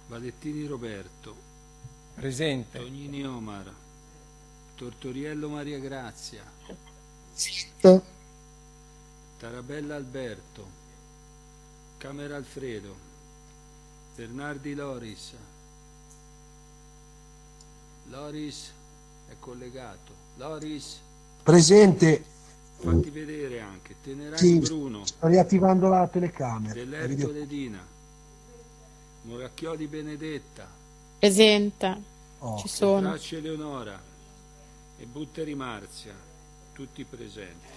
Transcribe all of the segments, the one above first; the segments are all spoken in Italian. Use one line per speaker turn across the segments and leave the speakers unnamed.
Valettini Roberto,
Presente.
Tognini Omar, Tortoriello Maria Grazia,
Zitto.
Tarabella Alberto, Camera Alfredo, Bernardi Loris. Loris è collegato. Loris,
Presente.
fatti vedere anche. Tenerani
Sì,
Bruno,
sto riattivando la telecamera.
Dell'Erto Ledina, Moracchiodi Benedetta,
Presente.
Oh.
Ci sono.
Tracce Eleonora e Butteri Marzia, tutti presenti.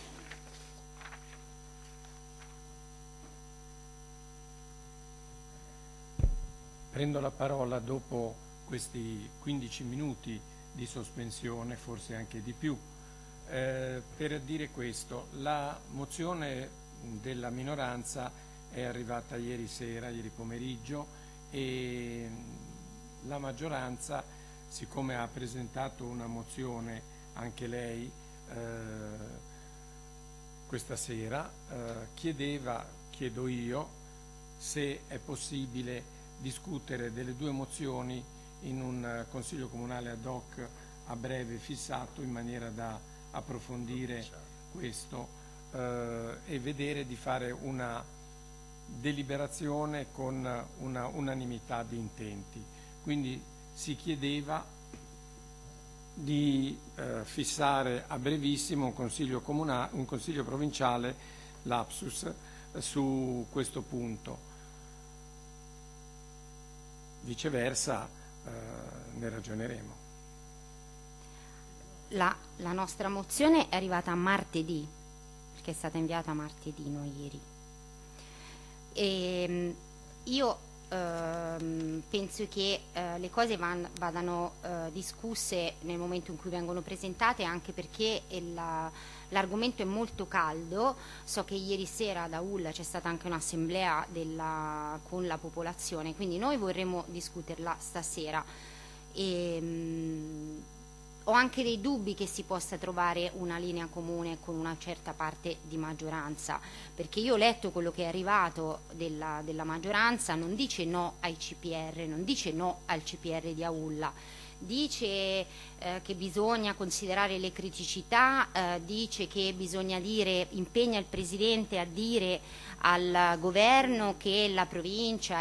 Prendo la parola dopo questi 15 minuti di sospensione, forse anche di più, per dire questo. La mozione della minoranza è arrivata ieri sera, ieri pomeriggio, e la maggioranza, siccome ha presentato una mozione anche lei questa sera, chiedo io, se è possibile discutere delle due mozioni in un consiglio comunale ad hoc a breve fissato, in maniera da approfondire questo e vedere di fare una deliberazione con una unanimità di intenti. Quindi si chiedeva di fissare a brevissimo un consiglio provinciale, lapsus, su questo punto. Viceversa ne ragioneremo.
La nostra mozione è arrivata martedì, perché è stata inviata martedì, non ieri. E io penso che le cose vadano discusse nel momento in cui vengono presentate, anche perché l'argomento è molto caldo. So che ieri sera ad Aulla c'è stata anche un'assemblea con la popolazione, quindi noi vorremmo discuterla stasera. Ho anche dei dubbi che si possa trovare una linea comune con una certa parte di maggioranza, perché io ho letto quello che è arrivato della maggioranza. Non dice no ai CPR, non dice no al CPR di Aulla, dice che bisogna considerare le criticità, dice che bisogna impegna il Presidente a dire al governo che la provincia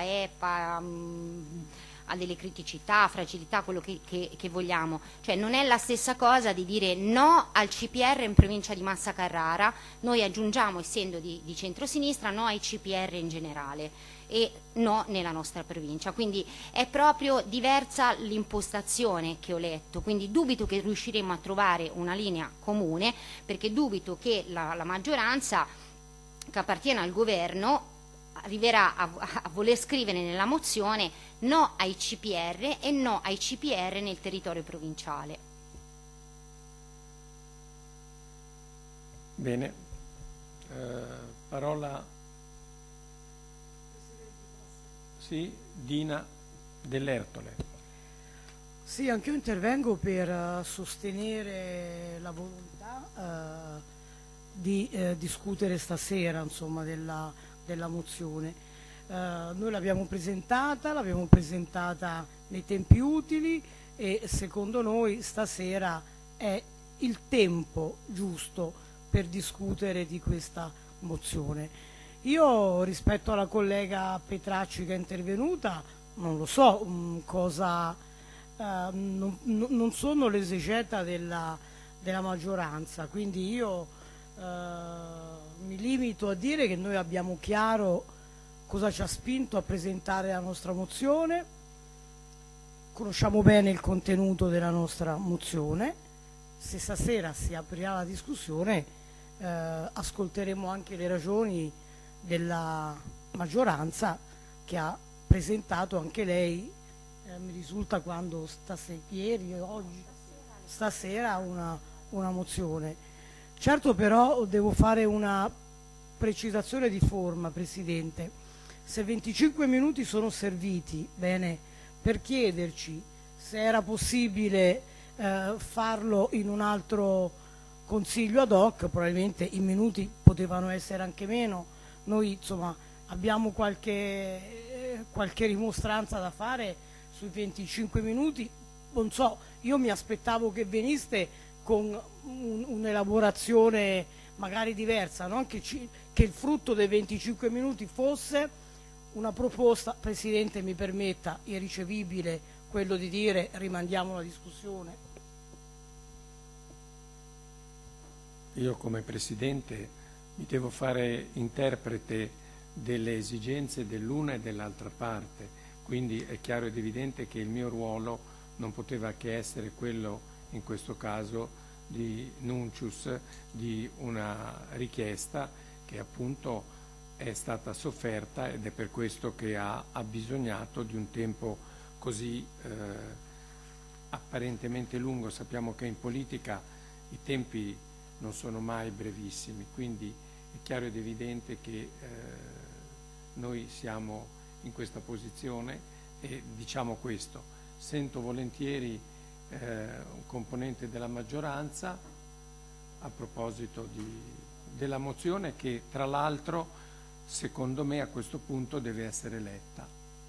ha delle criticità, fragilità, quello che vogliamo. Cioè non è la stessa cosa di dire no al CPR in provincia di Massa Carrara, noi aggiungiamo, essendo di centrosinistra, no ai CPR in generale e no nella nostra provincia. Quindi è proprio diversa l'impostazione che ho letto, quindi dubito che riusciremo a trovare una linea comune, perché dubito che la maggioranza che appartiene al governo arriverà a voler scrivere nella mozione no ai CPR e no ai CPR nel territorio provinciale.
Bene, parola sì, Dina Dell'Ertole.
Sì, anche io intervengo per sostenere la volontà di discutere stasera, insomma, della mozione. Noi l'abbiamo presentata nei tempi utili e secondo noi stasera è il tempo giusto per discutere di questa mozione. Io, rispetto alla collega Petracci che è intervenuta, non lo so cosa, non sono l'esegeta della maggioranza, quindi io mi limito a dire che noi abbiamo chiaro cosa ci ha spinto a presentare la nostra mozione, conosciamo bene il contenuto della nostra mozione. Se stasera si aprirà la discussione ascolteremo anche le ragioni della maggioranza, che ha presentato anche lei, mi risulta quando ieri o oggi, stasera una mozione. Certo, però devo fare una precisazione di forma, Presidente. Se 25 minuti sono serviti, bene, per chiederci se era possibile farlo in un altro consiglio ad hoc, probabilmente i minuti potevano essere anche meno. Noi insomma abbiamo qualche qualche rimostranza da fare sui 25 minuti. Non so, io mi aspettavo che veniste con un'elaborazione magari diversa, no? Che il frutto dei 25 minuti fosse una proposta, Presidente mi permetta, irricevibile, quello di dire rimandiamo la discussione.
Io come Presidente mi devo fare interprete delle esigenze dell'una e dell'altra parte, quindi è chiaro ed evidente che il mio ruolo non poteva che essere quello, in questo caso, di nuncius di una richiesta che appunto è stata sofferta, ed è per questo che ha abbisognato di un tempo così apparentemente lungo. Sappiamo che in politica i tempi non sono mai brevissimi, quindi è chiaro ed evidente che noi siamo in questa posizione e diciamo questo. Sento volentieri un componente della maggioranza a proposito della mozione, che tra l'altro secondo me a questo punto deve essere letta.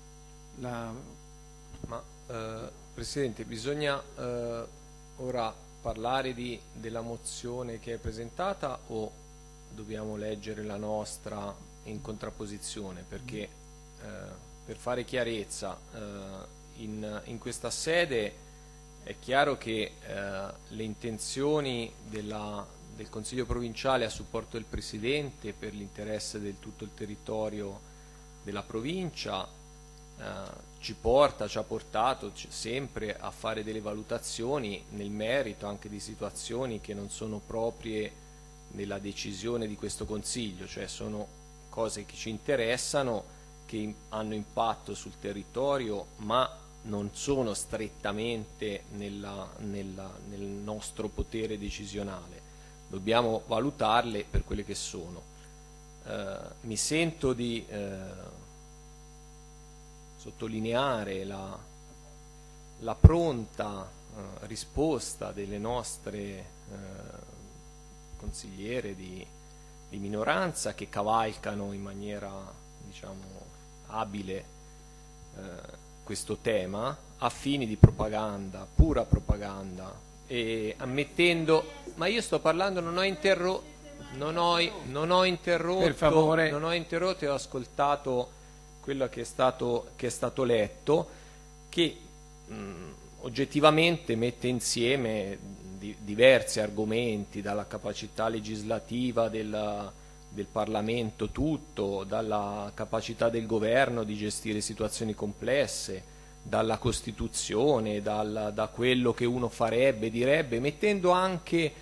Presidente, bisogna ora parlare della mozione che è presentata o dobbiamo leggere la nostra in contrapposizione? Perché per fare chiarezza in questa sede è chiaro che le intenzioni del Consiglio provinciale a supporto del Presidente per l'interesse del tutto il territorio della provincia ci ha portato sempre a fare delle valutazioni nel merito anche di situazioni che non sono proprie nella decisione di questo Consiglio, cioè sono cose che ci interessano, che hanno impatto sul territorio, ma non sono strettamente nel nostro potere decisionale. Dobbiamo valutarle per quelle che sono. Mi sento di sottolineare la pronta risposta delle nostre consigliere di minoranza, che cavalcano in maniera, diciamo, abile questo tema a fini di propaganda, pura propaganda, e ammettendo, ma io sto parlando, non ho interrotto,
per favore.
Non ho interrotto e ho ascoltato quello che è stato letto, che oggettivamente mette insieme diversi argomenti, dalla capacità legislativa del Parlamento tutto, dalla capacità del governo di gestire situazioni complesse, dalla Costituzione, da quello che uno farebbe, direbbe, mettendo anche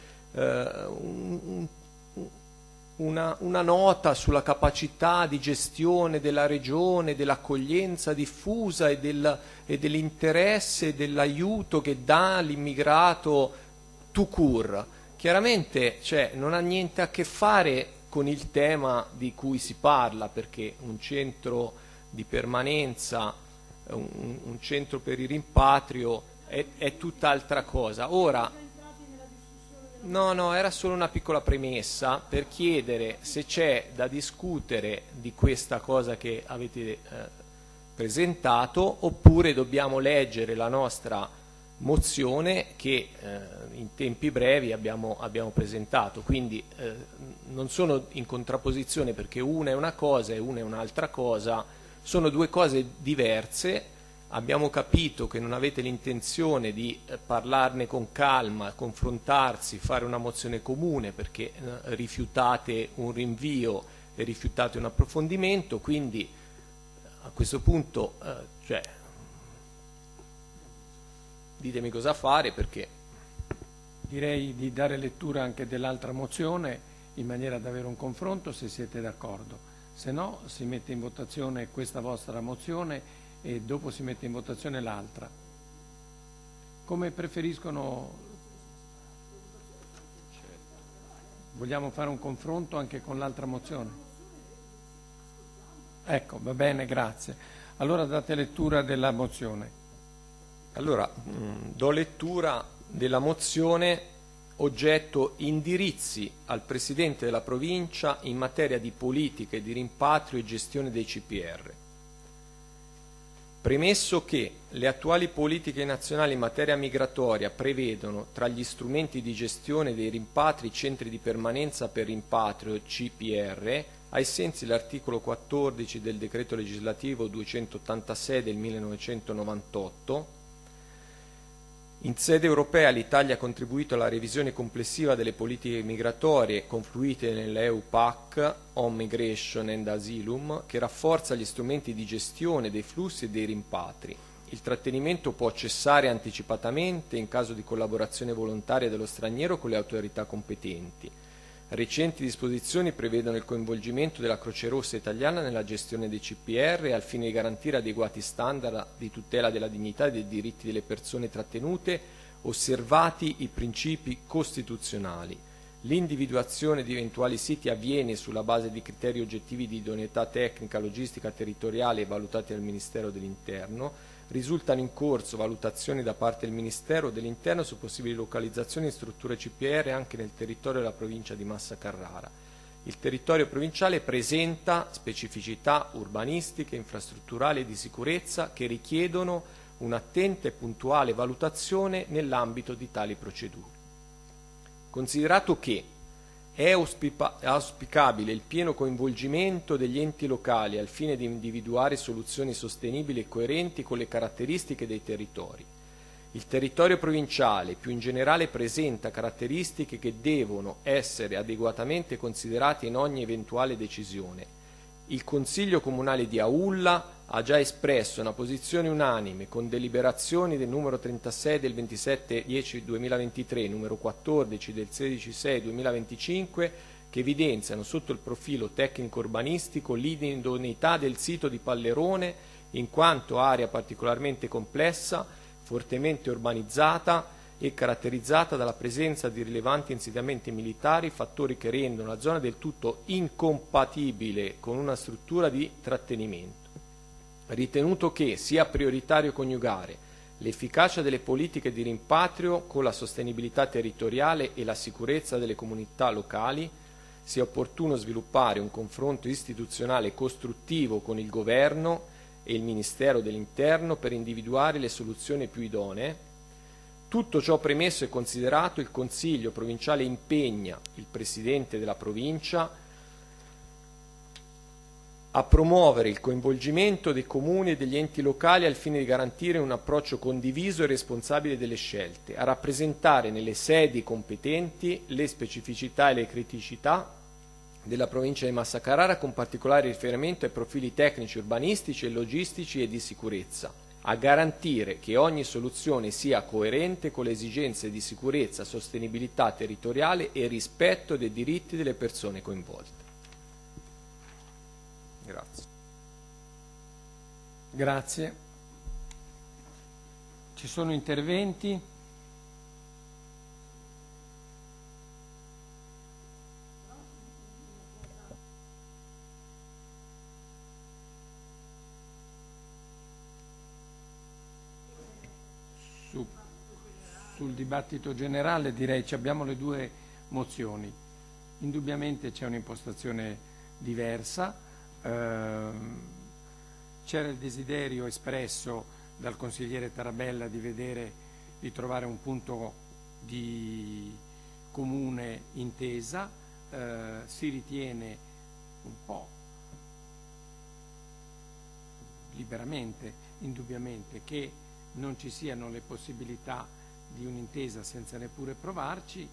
una nota sulla capacità di gestione della regione, dell'accoglienza diffusa e dell'interesse e dell'aiuto che dà l'immigrato tout court. Chiaramente, cioè, non ha niente a che fare con il tema di cui si parla, perché un centro di permanenza, un centro per il rimpatrio è tutt'altra cosa. Ora, no, era solo una piccola premessa per chiedere se c'è da discutere di questa cosa che avete presentato, oppure dobbiamo leggere la nostra mozione che in tempi brevi abbiamo presentato. Quindi non sono in contrapposizione, perché una è una cosa e una è un'altra cosa, sono due cose diverse. Abbiamo capito che non avete l'intenzione di parlarne con calma, confrontarsi, fare una mozione comune, perché rifiutate un rinvio e rifiutate un approfondimento. Quindi a questo punto ditemi cosa fare, perché
direi di dare lettura anche dell'altra mozione in maniera da avere un confronto, se siete d'accordo. Se no si mette in votazione questa vostra mozione e dopo si mette in votazione l'altra. Come preferiscono? Vogliamo fare un confronto anche con l'altra mozione? Ecco, va bene, grazie. Allora date lettura della mozione.
Allora, do lettura della mozione oggetto indirizzi al Presidente della Provincia in materia di politiche di rimpatrio e gestione dei CPR. Premesso che le attuali politiche nazionali in materia migratoria prevedono tra gli strumenti di gestione dei rimpatri centri di permanenza per rimpatrio CPR, ai sensi dell'articolo 14 del decreto legislativo 286 del 1998, in sede europea l'Italia ha contribuito alla revisione complessiva delle politiche migratorie confluite nell'EU PAC on Migration and Asylum, che rafforza gli strumenti di gestione dei flussi e dei rimpatri. Il trattenimento può cessare anticipatamente in caso di collaborazione volontaria dello straniero con le autorità competenti. Recenti disposizioni prevedono il coinvolgimento della Croce Rossa italiana nella gestione dei CPR al fine di garantire adeguati standard di tutela della dignità e dei diritti delle persone trattenute, osservati i principi costituzionali. L'individuazione di eventuali siti avviene sulla base di criteri oggettivi di idoneità tecnica, logistica, territoriale valutati dal Ministero dell'Interno. Risultano in corso valutazioni da parte del Ministero dell'Interno su possibili localizzazioni in strutture CPR anche nel territorio della provincia di Massa Carrara. Il territorio provinciale presenta specificità urbanistiche, infrastrutturali e di sicurezza che richiedono un'attenta e puntuale valutazione nell'ambito di tali procedure. Considerato che è auspicabile il pieno coinvolgimento degli enti locali al fine di individuare soluzioni sostenibili e coerenti con le caratteristiche dei territori. Il territorio provinciale, più in generale, presenta caratteristiche che devono essere adeguatamente considerate in ogni eventuale decisione. Il Consiglio Comunale di Aulla ha già espresso una posizione unanime con deliberazioni del numero 36 del 27/10/2023, numero 14 del 16/6/2025, che evidenziano sotto il profilo tecnico-urbanistico l'idoneità del sito di Pallerone in quanto area particolarmente complessa, fortemente urbanizzata e caratterizzata dalla presenza di rilevanti insediamenti militari, fattori che rendono la zona del tutto incompatibile con una struttura di trattenimento. Ritenuto che sia prioritario coniugare l'efficacia delle politiche di rimpatrio con la sostenibilità territoriale e la sicurezza delle comunità locali, sia opportuno sviluppare un confronto istituzionale costruttivo con il Governo e il Ministero dell'Interno per individuare le soluzioni più idonee. Tutto ciò premesso e considerato, il Consiglio provinciale impegna il Presidente della Provincia a promuovere il coinvolgimento dei comuni e degli enti locali al fine di garantire un approccio condiviso e responsabile delle scelte, a rappresentare nelle sedi competenti le specificità e le criticità della provincia di Massa Carrara con particolare riferimento ai profili tecnici, urbanistici e logistici e di sicurezza, a garantire che ogni soluzione sia coerente con le esigenze di sicurezza, sostenibilità territoriale e rispetto dei diritti delle persone coinvolte. Grazie.
Grazie. Ci sono interventi? Sul dibattito generale direi che abbiamo le due mozioni. Indubbiamente c'è un'impostazione diversa. C'era il desiderio espresso dal consigliere Tarabella di trovare un punto di comune intesa, si ritiene un po' liberamente, indubbiamente, che non ci siano le possibilità di un'intesa senza neppure provarci.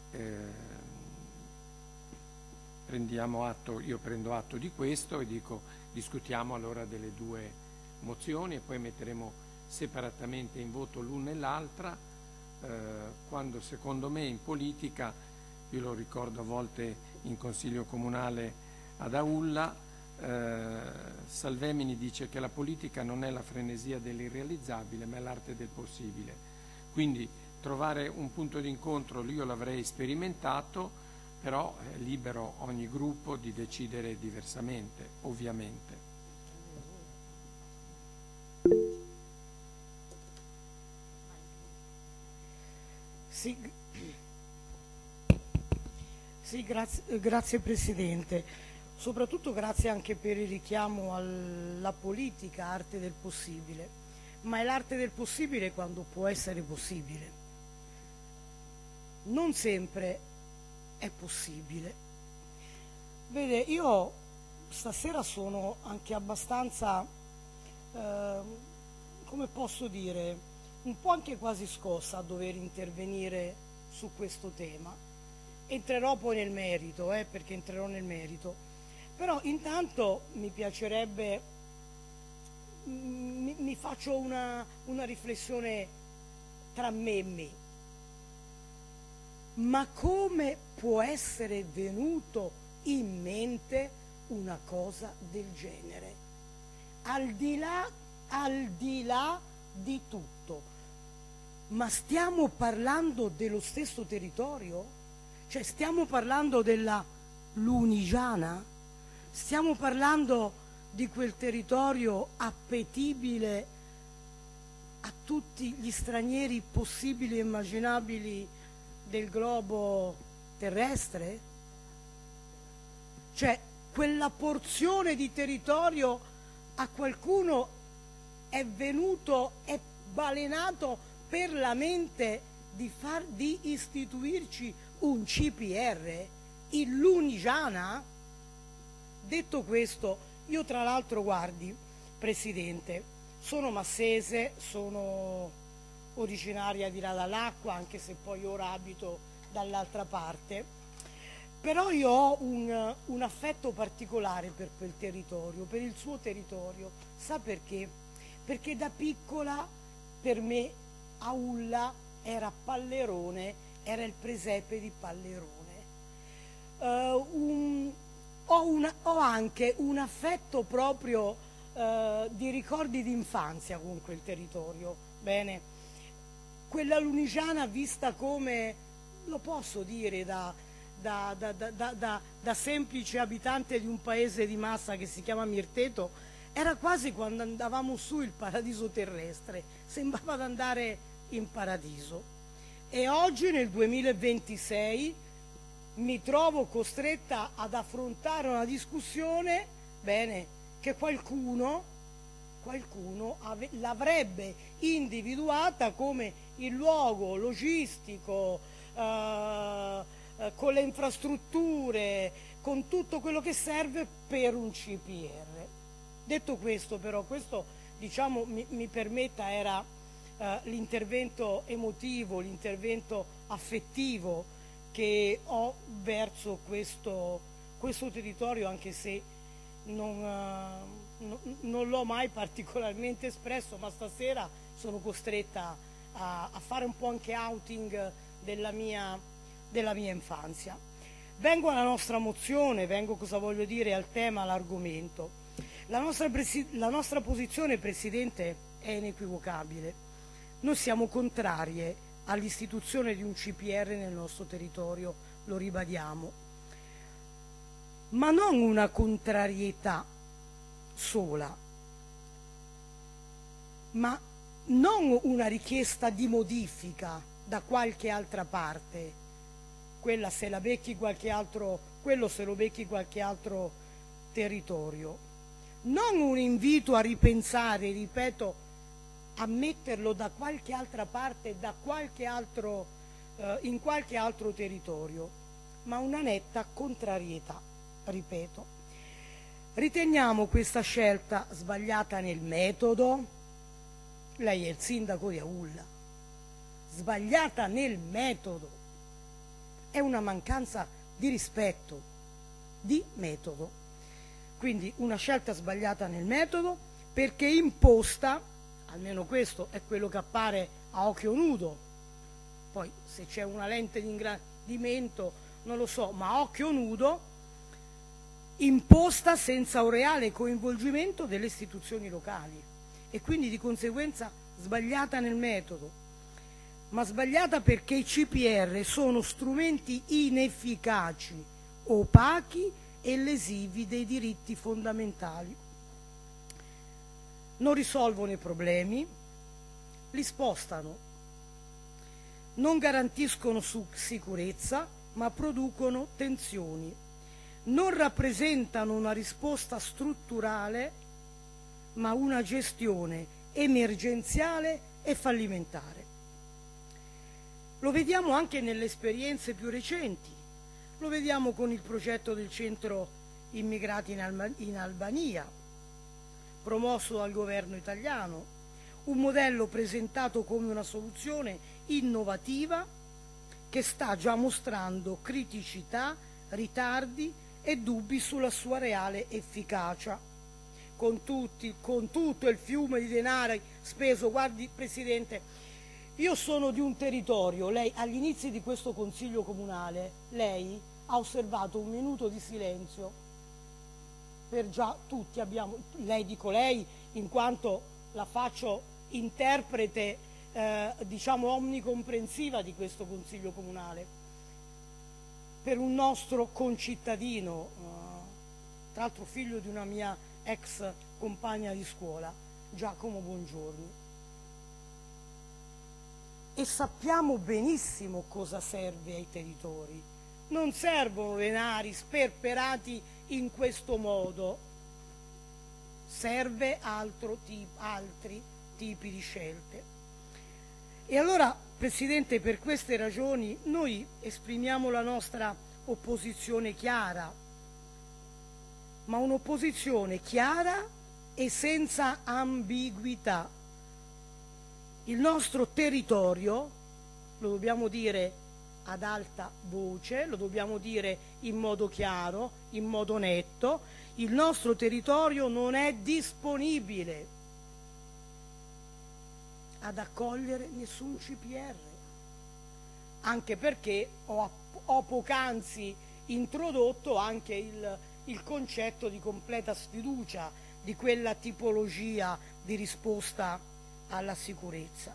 Prendiamo atto, io prendo atto di questo e dico discutiamo allora delle due mozioni e poi metteremo separatamente in voto l'una e l'altra, quando secondo me in politica, io lo ricordo a volte in consiglio comunale ad Aulla, Salvemini dice che la politica non è la frenesia dell'irrealizzabile ma è l'arte del possibile, quindi trovare un punto d'incontro io l'avrei sperimentato, però è libero ogni gruppo di decidere diversamente, ovviamente.
Sì, grazie Presidente. soprattutto grazie anche per il richiamo alla politica, arte del possibile, ma è l'arte del possibile quando può essere possibile. Non sempre è possibile. Vede, io stasera sono anche abbastanza, come posso dire, un po' anche quasi scossa a dover intervenire su questo tema. Entrerò poi nel merito, perché entrerò nel merito, però intanto mi piacerebbe, mi faccio una riflessione tra me e me. Ma come può essere venuto in mente una cosa del genere? Al di là di tutto, ma stiamo parlando dello stesso territorio? Cioè stiamo parlando della Lunigiana? Stiamo parlando di quel territorio appetibile a tutti gli stranieri possibili e immaginabili del globo terrestre? Cioè quella porzione di territorio a qualcuno è venuto, è balenato per la mente di istituirci un CPR in Lunigiana? Detto questo, io tra l'altro, guardi, Presidente, sono massese, sono originaria di là dall'Acqua, anche se poi ora abito dall'altra parte, però io ho un affetto particolare per quel territorio, per il suo territorio. Sa perché? Perché da piccola per me Aulla era Pallerone, era il presepe di Pallerone. Ho anche un affetto proprio di ricordi d'infanzia con quel territorio. Bene, quella lunigiana vista come, lo posso dire, da semplice abitante di un paese di Massa che si chiama Mirteto, era quasi quando andavamo su il paradiso terrestre, sembrava di andare in paradiso. E oggi nel 2026 mi trovo costretta ad affrontare una discussione, bene, che qualcuno l'avrebbe individuata come il luogo logistico, con le infrastrutture, con tutto quello che serve per un CPR. Detto questo, però, questo, diciamo, mi permetta, era l'intervento emotivo, l'intervento affettivo che ho verso questo territorio, anche se non l'ho mai particolarmente espresso, ma stasera sono costretta a fare un po' anche outing della mia infanzia. Vengo alla nostra mozione, cosa voglio dire, al tema, all'argomento. La nostra posizione, Presidente, è inequivocabile. Noi siamo contrarie all'istituzione di un CPR nel nostro territorio, lo ribadiamo, ma non una contrarietà sola, ma non una richiesta di modifica da qualche altra parte, quella se la becchi qualche altro, quello se lo becchi qualche altro territorio, non un invito a ripensare, ripeto, a metterlo da qualche altra parte, da qualche altro, in qualche altro territorio, ma una netta contrarietà, ripeto. Riteniamo questa scelta sbagliata nel metodo. Lei è il sindaco di Aulla. Sbagliata nel metodo. È una mancanza di rispetto, di metodo. Quindi una scelta sbagliata nel metodo, perché imposta, almeno questo è quello che appare a occhio nudo, poi se c'è una lente di ingrandimento non lo so, ma a occhio nudo, imposta senza un reale coinvolgimento delle istituzioni locali e quindi di conseguenza sbagliata nel metodo, ma sbagliata perché i CPR sono strumenti inefficaci, opachi e lesivi dei diritti fondamentali. Non risolvono i problemi, li spostano, non garantiscono sicurezza, ma producono tensioni. non rappresentano una risposta strutturale, ma una gestione emergenziale e fallimentare. Lo vediamo anche nelle esperienze più recenti, lo vediamo con il progetto del centro immigrati in Albania, promosso dal governo italiano, un modello presentato come una soluzione innovativa che sta già mostrando criticità, ritardi e dubbi sulla sua reale efficacia. Con tutto il fiume di denaro speso, guardi Presidente, io sono di un territorio, lei agli inizi di questo Consiglio Comunale, lei ha osservato un minuto di silenzio per già tutti, lei dico lei in quanto la faccio interprete diciamo omnicomprensiva di questo Consiglio Comunale, per un nostro concittadino, tra l'altro figlio di una mia ex compagna di scuola, Giacomo Bongiorni. E sappiamo benissimo cosa serve ai territori. Non servono denari sperperati in questo modo, serve altri tipi di scelte. E allora, Presidente, per queste ragioni noi esprimiamo la nostra opposizione chiara, ma un'opposizione chiara e senza ambiguità. Il nostro territorio, lo dobbiamo dire ad alta voce, lo dobbiamo dire in modo chiaro, in modo netto, il nostro territorio non è disponibile ad accogliere nessun CPR, anche perché ho poc'anzi introdotto anche il concetto di completa sfiducia di quella tipologia di risposta alla sicurezza.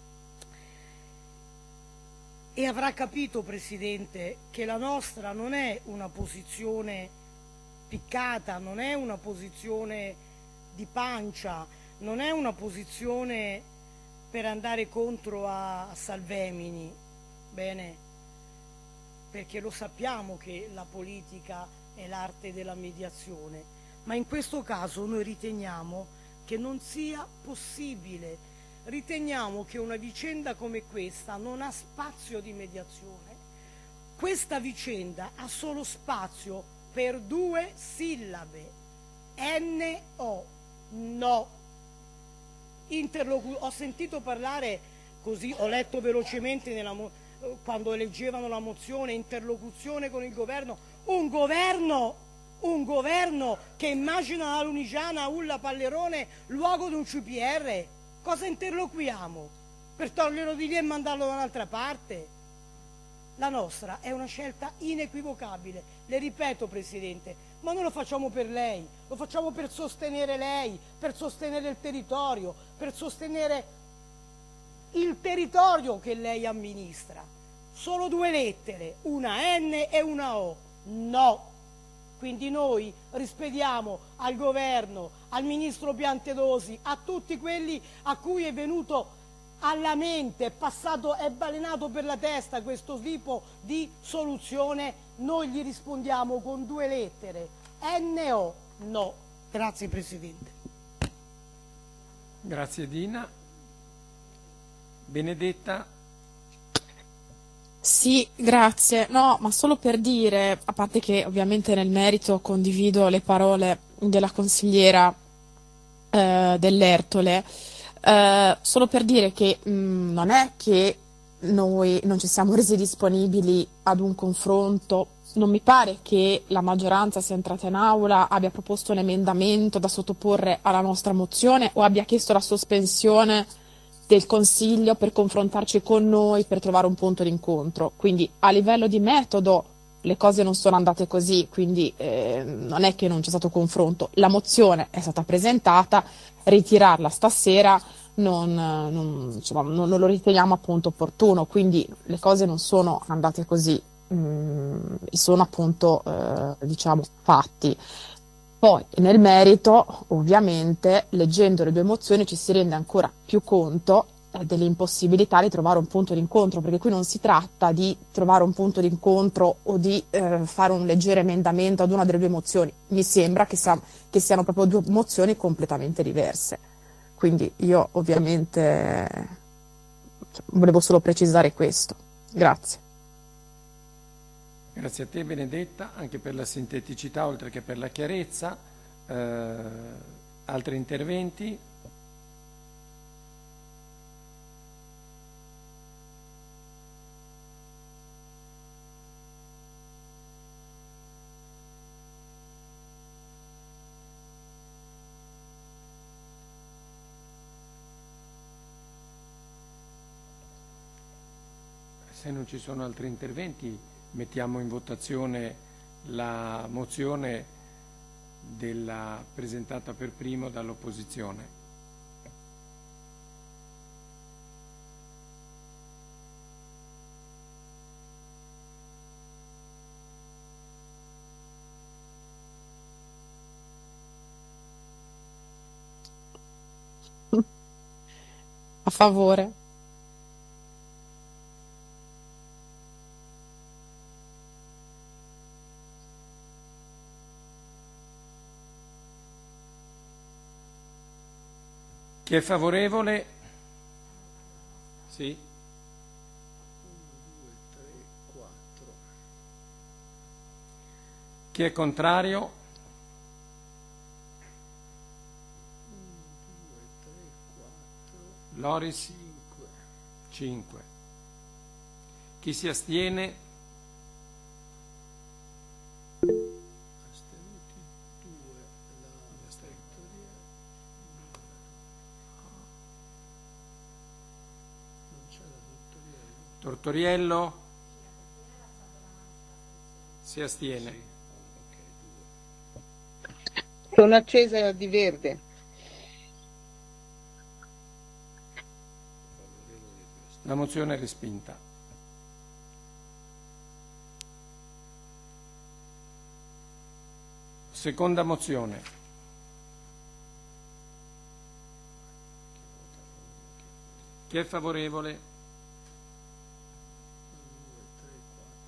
E avrà capito, Presidente, che la nostra non è una posizione piccata, non è una posizione di pancia, non è una posizione per andare contro a Salvemini, bene, perché lo sappiamo che la politica è l'arte della mediazione, ma in questo caso noi riteniamo che non sia possibile, riteniamo che una vicenda come questa non ha spazio di mediazione, questa vicenda ha solo spazio per 2 sillabe, N-O, no. Ho sentito parlare, così ho letto velocemente quando leggevano la mozione, interlocuzione con il governo, un governo che immagina la Lunigiana, Ulla, Pallerone, luogo di un CPR. Cosa interloquiamo? Per toglierlo di lì e mandarlo da un'altra parte? La nostra è una scelta inequivocabile, le ripeto, Presidente, ma noi lo facciamo per lei, lo facciamo per sostenere lei, per sostenere il territorio, per sostenere il territorio che lei amministra. Solo 2 lettere, una N e una O, no. Quindi noi rispediamo al governo, al ministro Piantedosi, a tutti quelli a cui è venuto alla mente, è balenato per la testa questo tipo di soluzione, noi gli rispondiamo con 2 lettere, N-O, no. Grazie Presidente.
Grazie Dina. Benedetta.
Sì, grazie. No, ma solo per dire, a parte che ovviamente nel merito condivido le parole della consigliera dell'Ertole, solo per dire che non è che noi non ci siamo resi disponibili ad un confronto, non mi pare che la maggioranza sia entrata in aula, abbia proposto un emendamento da sottoporre alla nostra mozione o abbia chiesto la sospensione del Consiglio per confrontarci con noi, per trovare un punto d'incontro. Quindi a livello di metodo le cose non sono andate così, quindi non è che non c'è stato confronto. La mozione è stata presentata, ritirarla stasera non lo riteniamo appunto opportuno, quindi le cose non sono andate così, sono appunto fatti. Poi nel merito, ovviamente, leggendo le 2 mozioni ci si rende ancora più conto dell'impossibilità di trovare un punto d'incontro, perché qui non si tratta di trovare un punto d'incontro o di fare un leggero emendamento ad una delle due mozioni. Mi sembra che siano proprio due mozioni completamente diverse. Quindi io ovviamente volevo solo precisare questo. Grazie.
Grazie a te Benedetta, anche per la sinteticità oltre che per la chiarezza. Altri interventi? Se non ci sono altri interventi, mettiamo in votazione la mozione presentata per primo dall'opposizione.
A favore.
Chi è favorevole? Sì.
1, 2, 3, 4.
Chi è contrario?
1, 2, 3, 4.
Loris?
5.
5. Chi si astiene?
Astenuti 2. La fattoria. Non c'è la Dottoriello.
Tortoriello? Si astiene.
Sì. Ok, 2.
Sono accesa di verde.
Favorevole 2.
La mozione è respinta. Seconda mozione. Chi è favorevole?
1, 2, 3,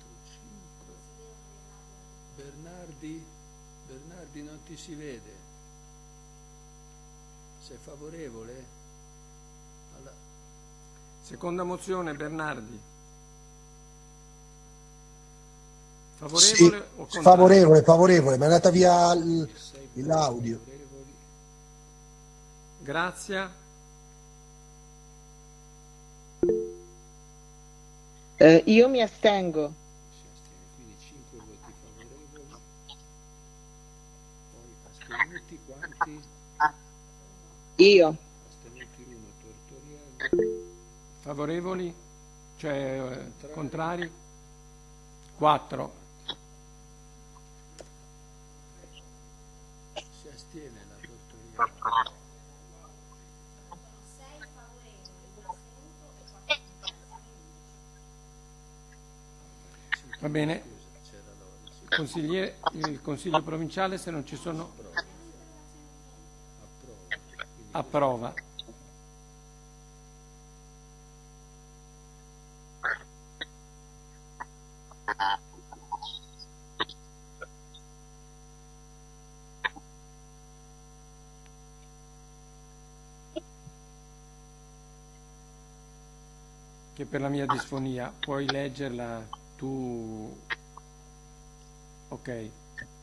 4, 5. Bernardi non ti si vede. Sei favorevole?
Seconda mozione, Bernardi.
Sì,
Favorevole o contrario?
favorevole, favorevole, ma è andata via l'audio.
Favorevoli.
Grazia.
Io mi astengo.
Si astiene, quindi 5 voti favorevoli. Poi astenuti quanti?
Io.
Astenuti 1, Tortoriello.
Favorevoli? Cioè contrari? 4.
Si astiene la Tortoriello.
Va bene.
Scusa, c'era Loris.
Il consiglio provinciale, se non ci sono,
Approva. Quindi
approva. Che per la mia disfonia puoi leggerla tu. Ok.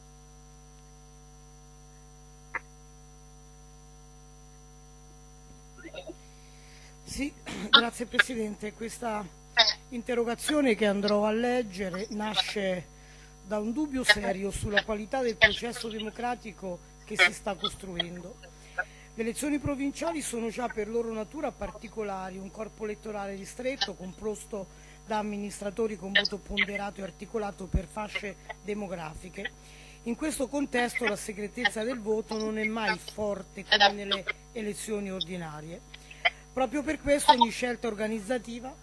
Sì, grazie Presidente. Questa interrogazione che andrò a leggere nasce da un dubbio serio sulla qualità del processo democratico che si sta costruendo. Le elezioni provinciali sono già per loro natura particolari, un corpo elettorale ristretto composto da amministratori con voto ponderato e articolato per fasce demografiche. In questo contesto la segretezza del voto non è mai forte come nelle elezioni ordinarie. Proprio per questo ogni scelta organizzativa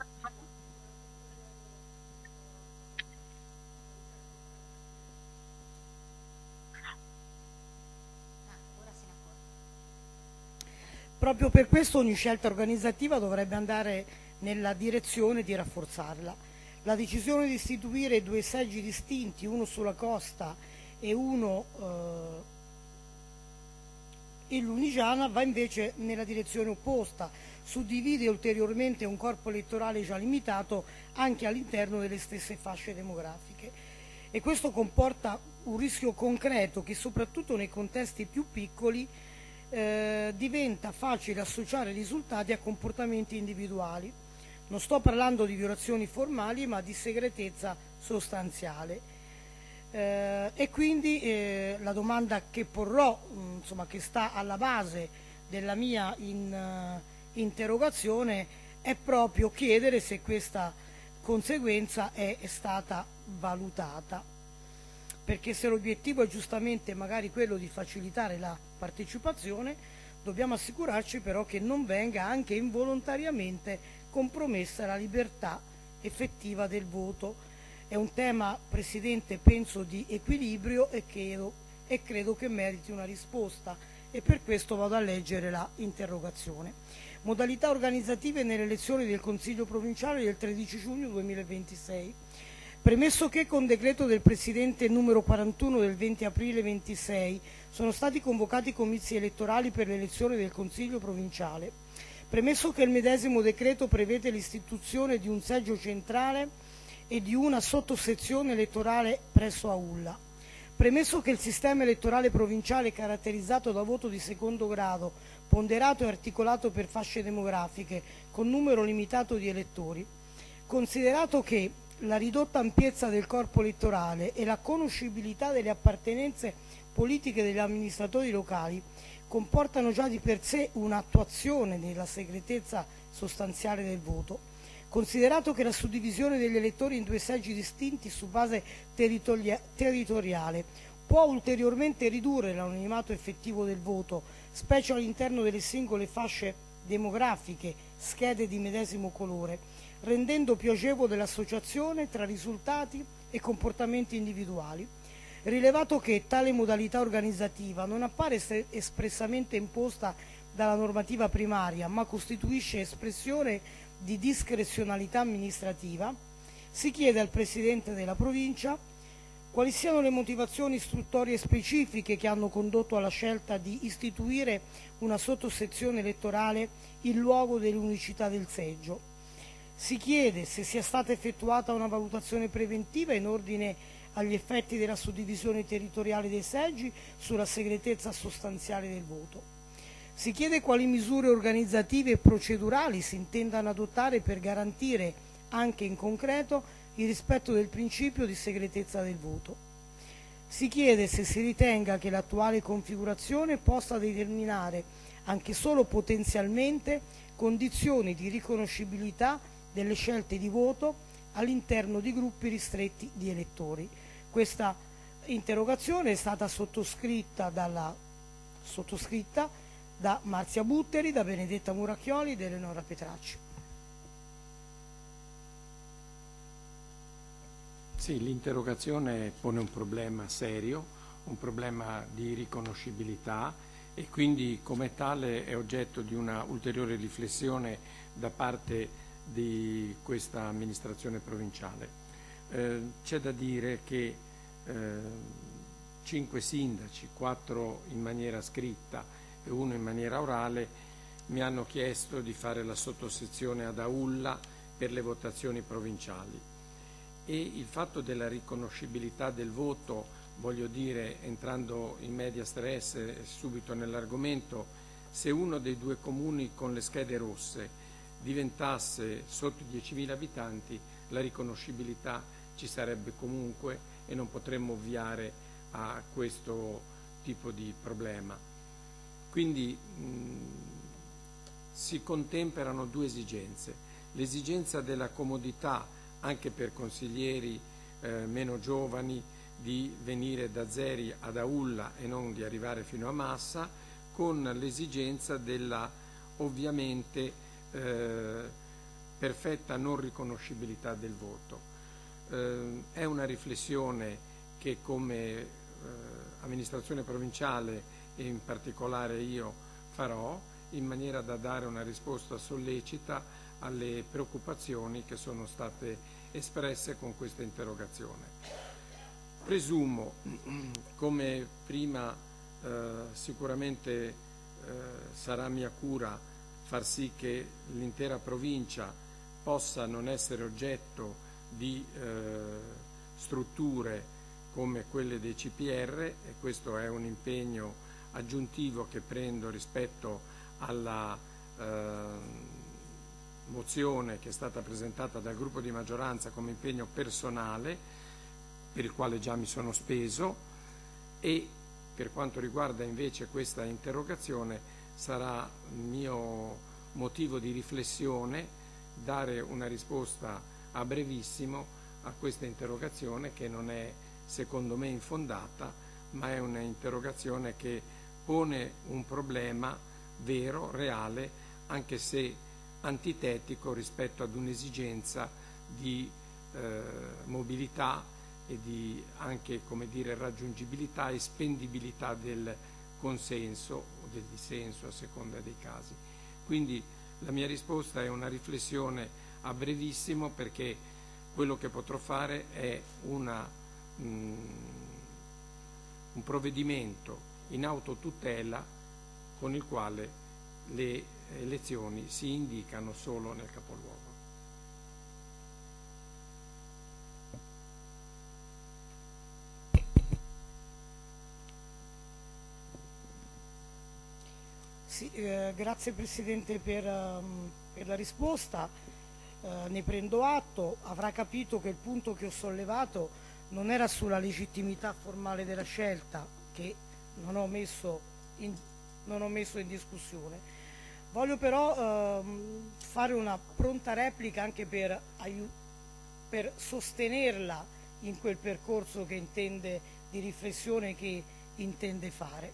Proprio per questo ogni scelta organizzativa dovrebbe andare nella direzione di rafforzarla. La decisione di istituire 2 seggi distinti, uno sulla costa e uno in Lunigiana, va invece nella direzione opposta, suddivide ulteriormente un corpo elettorale già limitato anche all'interno delle stesse fasce demografiche, e questo comporta un rischio concreto che soprattutto nei contesti più piccoli diventa facile associare risultati a comportamenti individuali. Non sto parlando di violazioni formali, ma di segretezza sostanziale. E quindi la domanda che porrò, insomma, che sta alla base della mia interrogazione, è proprio chiedere se questa conseguenza è stata valutata, perché se l'obiettivo è giustamente magari quello di facilitare la partecipazione, dobbiamo assicurarci però che non venga anche involontariamente compromessa la libertà effettiva del voto. È un tema, Presidente, penso di equilibrio e credo che meriti una risposta, e per questo vado a leggere la interrogazione. Modalità organizzative nelle elezioni del Consiglio provinciale del 13 giugno 2026. Premesso che con decreto del Presidente numero 41 del 20 aprile 26 sono stati convocati comizi elettorali per l'elezione del Consiglio provinciale. Premesso che il medesimo decreto prevede l'istituzione di un seggio centrale e di una sottosezione elettorale presso Aulla. Premesso che il sistema elettorale provinciale è caratterizzato da voto di secondo grado, ponderato e articolato per fasce demografiche, con numero limitato di elettori. Considerato che la ridotta ampiezza del corpo elettorale e la conoscibilità delle appartenenze politiche degli amministratori locali comportano già di per sé un'attuazione della segretezza sostanziale del voto. Considerato che la suddivisione degli elettori in 2 seggi distinti su base territoriale può ulteriormente ridurre l'anonimato effettivo del voto, specie all'interno delle singole fasce demografiche, schede di medesimo colore, rendendo più agevole l'associazione tra risultati e comportamenti individuali. Rilevato che tale modalità organizzativa non appare espressamente imposta dalla normativa primaria, ma costituisce espressione di discrezionalità amministrativa, si chiede al Presidente della Provincia quali siano le motivazioni istruttorie specifiche che hanno condotto alla scelta di istituire una sottosezione elettorale in luogo dell'unicità del seggio. Si chiede se sia stata effettuata una valutazione preventiva in ordine agli effetti della suddivisione territoriale dei seggi sulla segretezza sostanziale del voto. Si chiede quali misure organizzative e procedurali si intendano adottare per garantire, anche in concreto, il rispetto del principio di segretezza del voto. Si chiede se si ritenga che l'attuale configurazione possa determinare, anche solo potenzialmente, condizioni di riconoscibilità delle scelte di voto all'interno di gruppi ristretti di elettori. Questa interrogazione è stata sottoscritta da Marzia Butteri, da Benedetta Muracchioli e da Eleonora Petracci.
Sì, l'interrogazione pone un problema serio, un problema di riconoscibilità, e quindi come tale è oggetto di una ulteriore riflessione da parte di questa amministrazione provinciale. C'è da dire che 5 sindaci, 4 in maniera scritta e 1 in maniera orale, mi hanno chiesto di fare la sottosezione ad Aulla per le votazioni provinciali, e il fatto della riconoscibilità del voto, voglio dire, entrando in medias res subito nell'argomento, se uno dei 2 comuni con le schede rosse diventasse sotto i 10.000 abitanti, la riconoscibilità ci sarebbe comunque e non potremmo ovviare a questo tipo di problema. Quindi si contemperano 2 esigenze: l'esigenza della comodità anche per consiglieri meno giovani di venire da Zeri ad Aulla e non di arrivare fino a Massa, con l'esigenza della ovviamente perfetta non riconoscibilità del voto. È una riflessione che come amministrazione provinciale e in particolare io farò, in maniera da dare una risposta sollecita alle preoccupazioni che sono state espresse con questa interrogazione. Presumo, come prima sicuramente sarà mia cura far sì che l'intera provincia possa non essere oggetto di strutture come quelle dei CPR, e questo è un impegno aggiuntivo che prendo rispetto alla mozione che è stata presentata dal gruppo di maggioranza come impegno personale, per il quale già mi sono speso, e per quanto riguarda invece questa interrogazione sarà mio motivo di riflessione dare una risposta a brevissimo a questa interrogazione, che non è secondo me infondata, ma è un'interrogazione che pone un problema vero, reale, anche se antitetico rispetto ad un'esigenza di mobilità e di anche, come dire, raggiungibilità e spendibilità del consenso o del dissenso a seconda dei casi. Quindi la mia risposta è una riflessione a brevissimo, perché quello che potrò fare è un provvedimento in autotutela con il quale le elezioni si indicano solo nel capoluogo.
Sì, grazie Presidente per la risposta, ne prendo atto. Avrà capito che il punto che ho sollevato non era sulla legittimità formale della scelta, che non ho messo in discussione. Voglio però fare una pronta replica anche per sostenerla in quel percorso che intende, di riflessione che intende fare.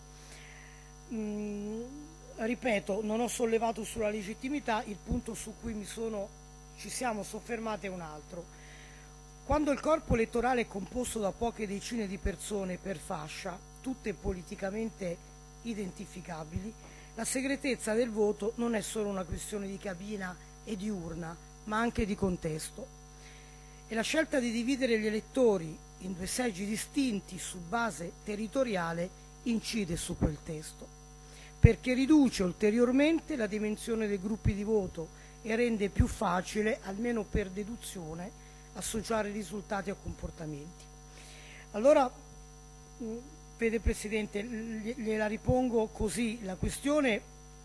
Ripeto, non ho sollevato sulla legittimità, il punto su cui ci siamo soffermati è un altro. Quando il corpo elettorale è composto da poche decine di persone per fascia, tutte politicamente identificabili, la segretezza del voto non è solo una questione di cabina e di urna, ma anche di contesto. E la scelta di dividere gli elettori in due seggi distinti su base territoriale incide su quel testo, perché riduce ulteriormente la dimensione dei gruppi di voto e rende più facile, almeno per deduzione, associare risultati a comportamenti. Allora, vede Presidente, gliela ripongo così, la questione,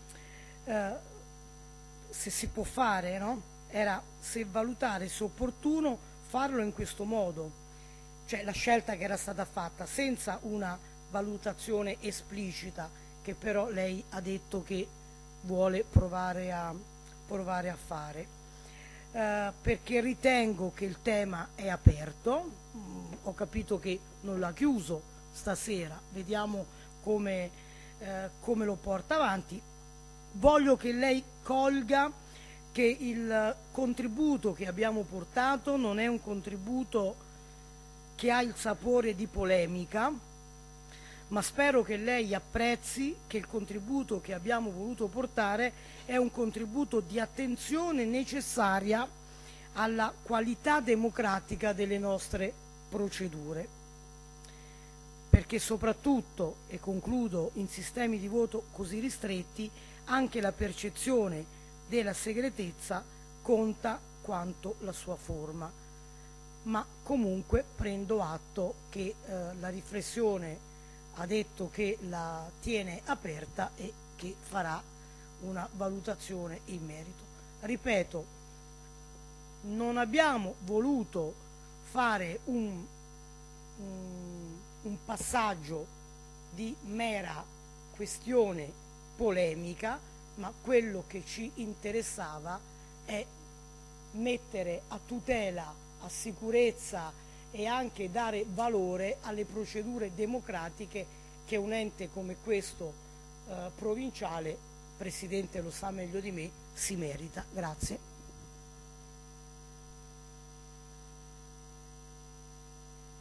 se si può fare, no? Era se valutare se è opportuno farlo in questo modo, cioè la scelta che era stata fatta senza una valutazione esplicita, che però lei ha detto che vuole provare a fare, perché ritengo che il tema è aperto. Ho capito che non l'ha chiuso stasera, vediamo come lo porta avanti. Voglio che lei colga che il contributo che abbiamo portato non è un contributo che ha il sapore di polemica, ma spero che lei apprezzi che il contributo che abbiamo voluto portare è un contributo di attenzione necessaria alla qualità democratica delle nostre procedure, perché soprattutto, e concludo, in sistemi di voto così ristretti anche la percezione della segretezza conta quanto la sua forma. Ma comunque prendo atto che la riflessione ha detto che la tiene aperta e che farà una valutazione in merito. Ripeto, non abbiamo voluto fare un passaggio di mera questione polemica, ma quello che ci interessava è mettere a tutela, a sicurezza e anche dare valore alle procedure democratiche che un ente come questo provinciale, Presidente lo sa meglio di me, si merita. Grazie.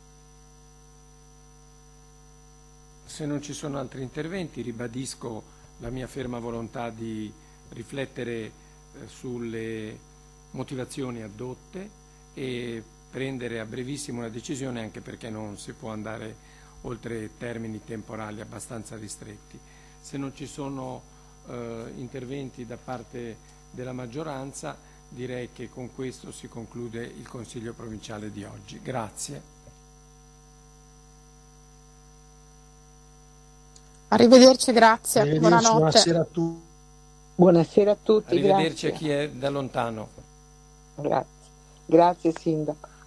Se non ci sono altri interventi, ribadisco la mia ferma volontà di riflettere sulle motivazioni addotte e prendere a brevissimo una decisione, anche perché non si può andare oltre termini temporali abbastanza ristretti. Se non ci sono interventi da parte della maggioranza, direi che con questo si conclude il Consiglio provinciale di oggi. Grazie.
Arrivederci, grazie.
Arrivederci,
Buonanotte.
buonasera a tutti.
Buonasera a tutti.
Arrivederci
Grazie.
a chi è da lontano.
Grazie. Grazie Sindaco.